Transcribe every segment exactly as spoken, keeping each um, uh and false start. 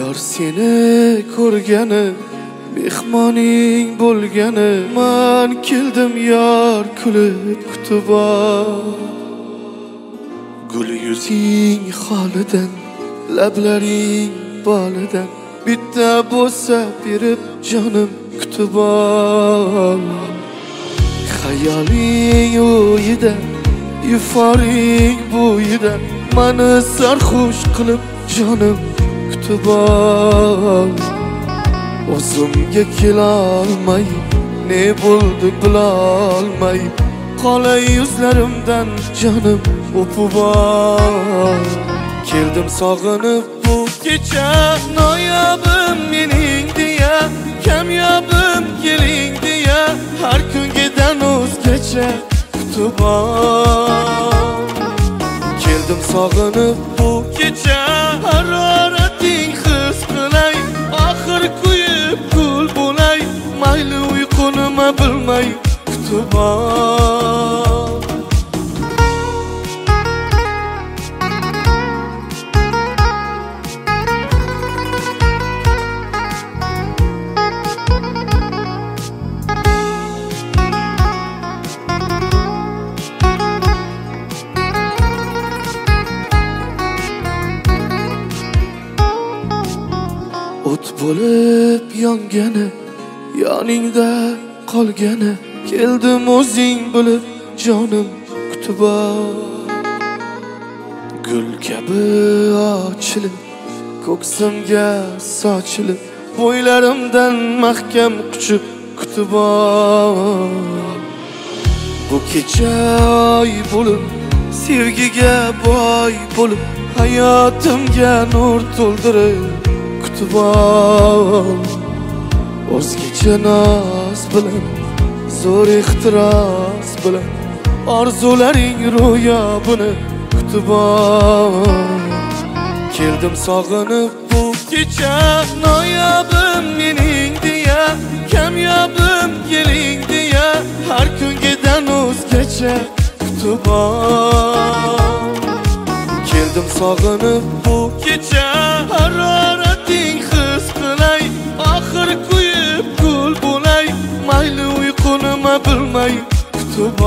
Bahar seni ko'rgani mehmoning bo'lgani men keldim yar kulib kutib gul yuzing holidan lablaring bolidan bitta bo'lsa berib jonim kutib hayoling o'yida yuforing bo'yida meni sarxush qilib jonim kutib o'zimga kelolmay ne bo'ldi bilolmay qolay yuzlarimdan jonim o'pib keldim sog'inib bu kecha noyobim mening deya kamyobim keling deya har kungidan o'zgacha kutib keldim sog'inib bu kecha harorating his qilay oxir kuyib kul bo'lay mayli uyqunima bilmay kutib o't bo'lib yongani yoningda qolgani keldim o'zing bilib jonim kutib gul kabi ochilib ko'ksimga sochilib bo'ylarimdan mahkam quchib kutib bu kecha oy bo'lib sevgiga boy bo'lib hayotimga nur to'ldirib kutib o'zgacha noz bilan zo'r ehtiros bilan orzularing ro'yobini kutib keldim sog'inib bu kecha noyobim mening deya kamyobim keling deya har kungidan o'zgacha kutib keldim sog'inib bu kecha harorating his qilay oxir kuyib kul bo'lay mayli uyqunima bilmay kutib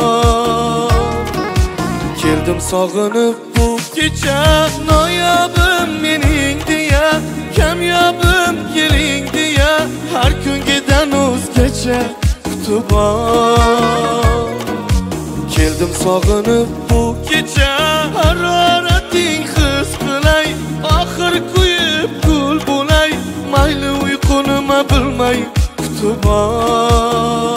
keldim sog'inib bu kecha noyobim mening deya kamyobim keling deya har kungidan o'zgacha kutib keldim sog'inib bu kecha harorating his qilay oxir kuyib kul bo'lay mayli uyqunima bilmay kutib